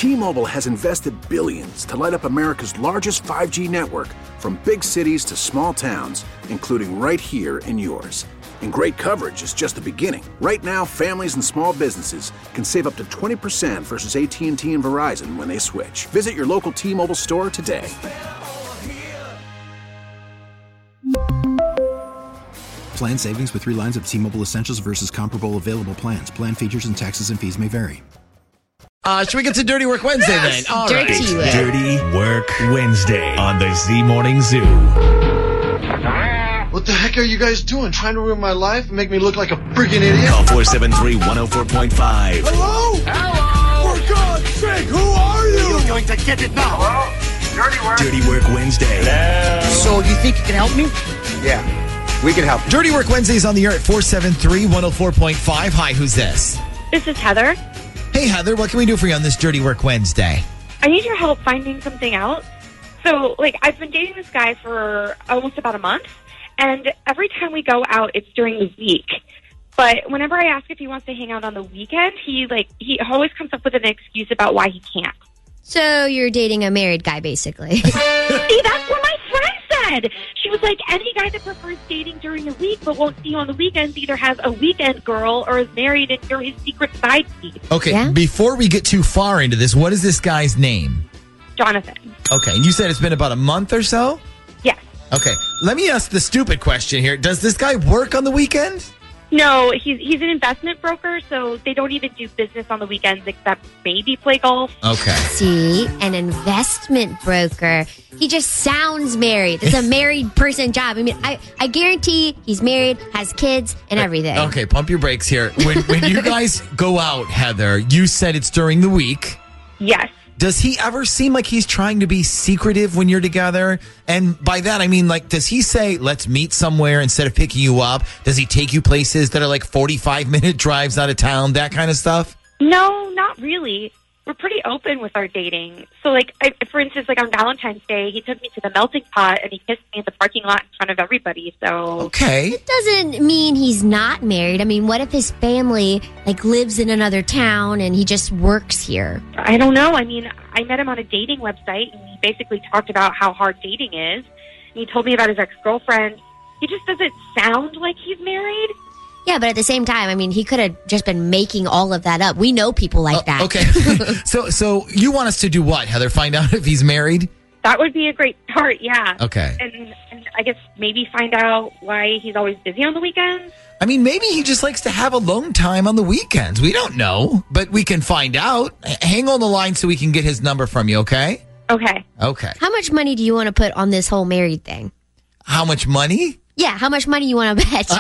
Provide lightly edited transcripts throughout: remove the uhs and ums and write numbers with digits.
T-Mobile has invested billions to light up America's largest 5G network, from big cities to small towns, including right here in yours. And great coverage is just the beginning. Right now, families and small businesses can save up to 20% versus AT&T and Verizon when they switch. Visit your local T-Mobile store today. Plan savings with 3 lines of T-Mobile Essentials versus comparable available plans. Plan features and taxes and fees may vary. Should we get to Dirty Work Wednesday then? All right. Dirty Work Wednesday on the Z Morning Zoo. What the heck are you guys doing? Trying to ruin my life and make me look like a freaking idiot? Call 473-104.5. Hello? Hello? For God's sake, who are you? You're going to get it now. Hello? Dirty Work. Dirty Work Wednesday. So you think you can help me? Yeah, we can help you. Dirty Work Wednesday is on the air at 473-104.5. Hi, who's this? This is Heather. Hey, Heather, what can we do for you on this Dirty Work Wednesday? I need your help finding something out. So, I've been dating this guy for almost about a month, and every time we go out, it's during the week. But whenever I ask if he wants to hang out on the weekend, he always comes up with an excuse about why he can't. So you're dating a married guy, basically. See, that's what my friend said. She was like, any guy that prefers dating during the week but won't see you on the weekends either has a weekend girl or is married and you're his secret side piece. Okay, Before we get too far into this, what is this guy's name? Jonathan. Okay, and you said it's been about a month or so? Yes. Okay, let me ask the stupid question here. Does this guy work on the weekend? No, he's an investment broker, so they don't even do business on the weekends except maybe play golf. Okay. See, an investment broker. He just sounds married. It's a married person job. I mean, I guarantee he's married, has kids, and everything. Okay, pump your brakes here. When you guys go out, Heather, you said it's during the week. Yes. Does he ever seem like he's trying to be secretive when you're together? And by that, I mean, does he say, let's meet somewhere instead of picking you up? Does he take you places that are 45-minute drives out of town, that kind of stuff? No, not really. We're pretty open with our dating. So, for instance, on Valentine's Day, he took me to the melting pot and he kissed me in the parking lot in front of everybody, so... Okay. It doesn't mean he's not married. I mean, what if his family, lives in another town and he just works here? I don't know. I mean, I met him on a dating website, and he basically talked about how hard dating is. And he told me about his ex-girlfriend. He just doesn't sound like he's married. Yeah, but at the same time, I mean, he could have just been making all of that up. We know people like that. Okay. So you want us to do what, Heather? Find out if he's married? That would be a great start, yeah. Okay. And I guess maybe find out why he's always busy on the weekends. I mean, maybe he just likes to have alone time on the weekends. We don't know, but we can find out. Hang on the line so we can get his number from you, okay? Okay. Okay. How much money do you want to put on this whole married thing? How much money? Yeah, how much money you want to bet?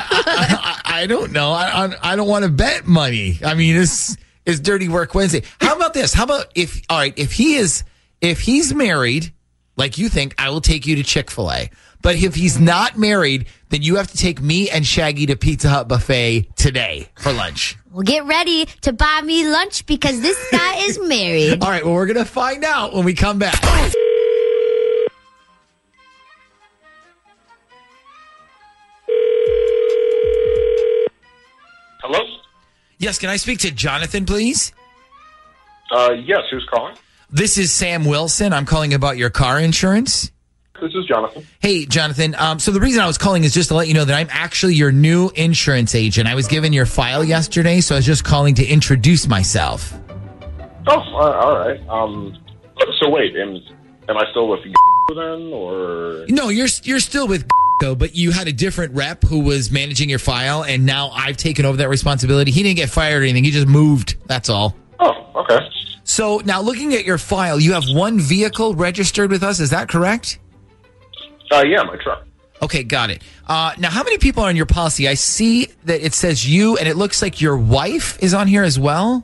I don't know. I don't want to bet money. I mean, this is Dirty Work Wednesday. How about this? How about if he's married, like you think, I will take you to Chick-fil-A. But if he's not married, then you have to take me and Shaggy to Pizza Hut buffet today for lunch. Well, get ready to buy me lunch because this guy is married. All right, well, we're going to find out when we come back. Hello? Yes, can I speak to Jonathan, please? Yes, who's calling? This is Sam Wilson. I'm calling about your car insurance. This is Jonathan. Hey, Jonathan. So the reason I was calling is just to let you know that I'm actually your new insurance agent. I was given your file yesterday, so I was just calling to introduce myself. Oh, all right. So wait, am I still with then, or? No, you're still with but you had a different rep who was managing your file, and now I've taken over that responsibility. He didn't get fired or anything. He just moved. That's all. Oh, okay. So now looking at your file, you have one vehicle registered with us. Is that correct? Yeah, my truck. Okay, got it. Now, how many people are on your policy? I see that it says you, and it looks like your wife is on here as well.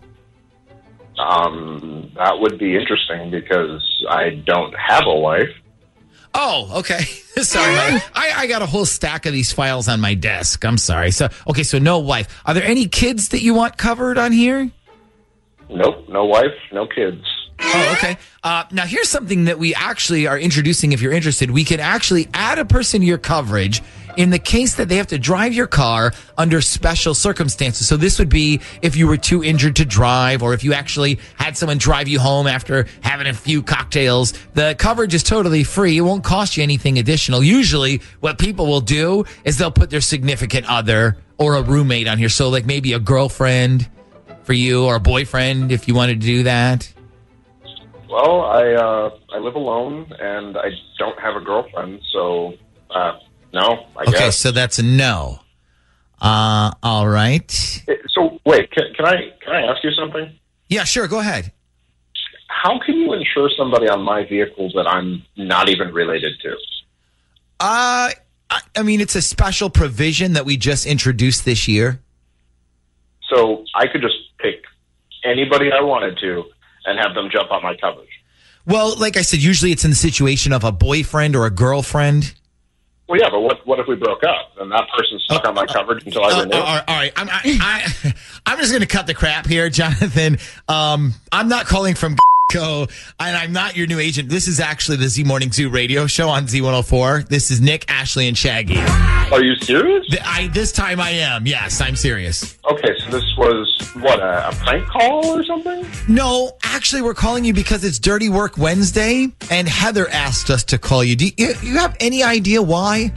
That would be interesting because I don't have a wife. Oh, okay. Sorry, I got a whole stack of these files on my desk. I'm sorry. So no wife. Are there any kids that you want covered on here? Nope, no wife, no kids. Oh, okay. Now, here's something that we actually are introducing if you're interested. We can actually add a person to your coverage in the case that they have to drive your car under special circumstances. So this would be if you were too injured to drive, or if you actually had someone drive you home after having a few cocktails. The coverage is totally free. It won't cost you anything additional. Usually what people will do is they'll put their significant other or a roommate on here. So like maybe a girlfriend for you, or a boyfriend if you wanted to do that. Well, I live alone, and I don't have a girlfriend, so no, I guess. Okay, so that's a no. All right. So wait, can I ask you something? Yeah, sure. Go ahead. How can you insure somebody on my vehicle that I'm not even related to? I mean, it's a special provision that we just introduced this year. So I could just pick anybody I wanted to and have them jump on my coverage. Well, like I said, usually it's in the situation of a boyfriend or a girlfriend. Well, yeah, but what if we broke up and that person's stuck on my coverage until I renew? All right. I'm just going to cut the crap here, Jonathan. I'm not calling from and I'm not your new agent. This is actually the Z Morning Zoo radio show on Z104. This is Nick, Ashley, and Shaggy. Are you serious? This time I am. Yes, I'm serious. Okay, so this was, what, a prank call or something? No, actually, we're calling you because it's Dirty Work Wednesday, and Heather asked us to call you. Do you have any idea why?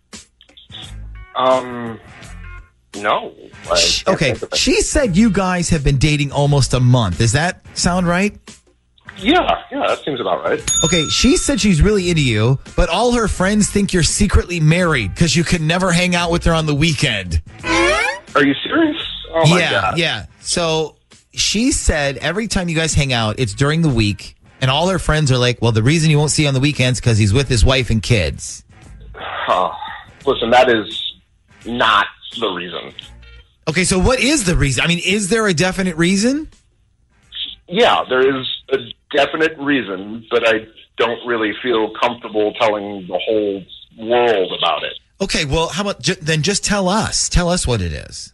No. Okay, she said you guys have been dating almost a month. Does that sound right? Yeah, that seems about right. Okay, she said she's really into you, but all her friends think you're secretly married because you can never hang out with her on the weekend. Are you serious? Oh, my God. Yeah. So she said every time you guys hang out, it's during the week, and all her friends are like, well, the reason you won't see on the weekends because he's with his wife and kids. Listen, that is not the reason. Okay, so what is the reason? I mean, is there a definite reason? Yeah, there is a definite reason, but I don't really feel comfortable telling the whole world about it. Okay, well, how about then just tell us. Tell us what it is.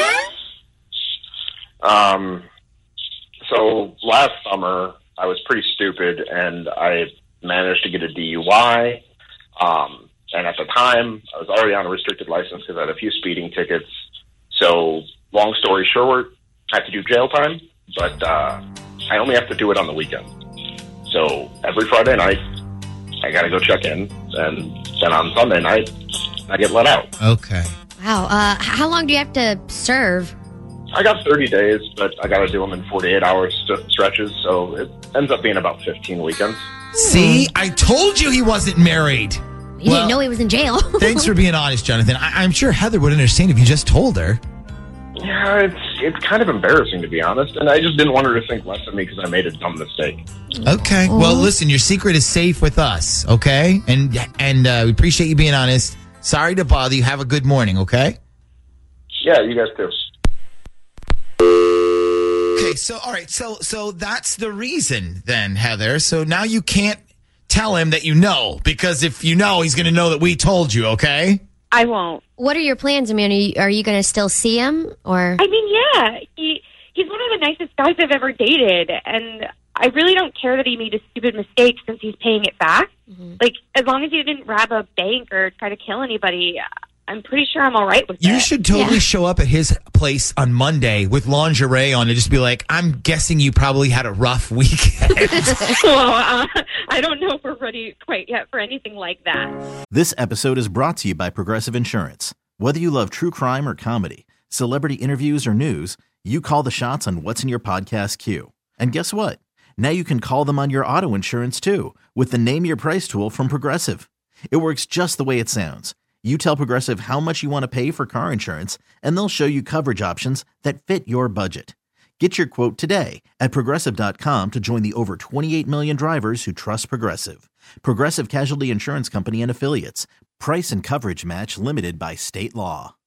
So last summer, I was pretty stupid, and I managed to get a DUI. And at the time, I was already on a restricted license because I had a few speeding tickets. So long story short, I had to do jail time, but I only have to do it on the weekend. So every Friday night, I got to go check in, and then on Sunday night, I get let out. Okay. Wow. How long do you have to serve? I got 30 days, but I got to do them in 48-hour stretches, so it ends up being about 15 weekends. See, I told you he wasn't married. You didn't know he was in jail. Thanks for being honest, Jonathan. I'm sure Heather would understand if you just told her. Yeah, it's kind of embarrassing, to be honest, and I just didn't want her to think less of me because I made a dumb mistake. Okay. Well, listen, your secret is safe with us, okay? And we appreciate you being honest. Sorry to bother you. Have a good morning, okay? Yeah, you guys too. Okay, so, all right, so that's the reason then, Heather. So now you can't tell him that you know, because if you know, he's going to know that we told you, okay? I won't. What are your plans? I mean, are you going to still see him, or? I mean, yeah, he's one of the nicest guys I've ever dated, and I really don't care that he made a stupid mistake since he's paying it back. Mm-hmm. Like, as long as he didn't rob a bank or try to kill anybody, I'm pretty sure I'm all right with it. You should totally show up at his place on Monday with lingerie on and just be like, I'm guessing you probably had a rough weekend. Well, I don't know if we're ready quite yet for anything like that. This episode is brought to you by Progressive Insurance. Whether you love true crime or comedy, celebrity interviews or news, you call the shots on what's in your podcast queue. And guess what? Now you can call them on your auto insurance too with the Name Your Price tool from Progressive. It works just the way it sounds. You tell Progressive how much you want to pay for car insurance, and they'll show you coverage options that fit your budget. Get your quote today at Progressive.com to join the over 28 million drivers who trust Progressive. Progressive Casualty Insurance Company and Affiliates. Price and coverage match limited by state law.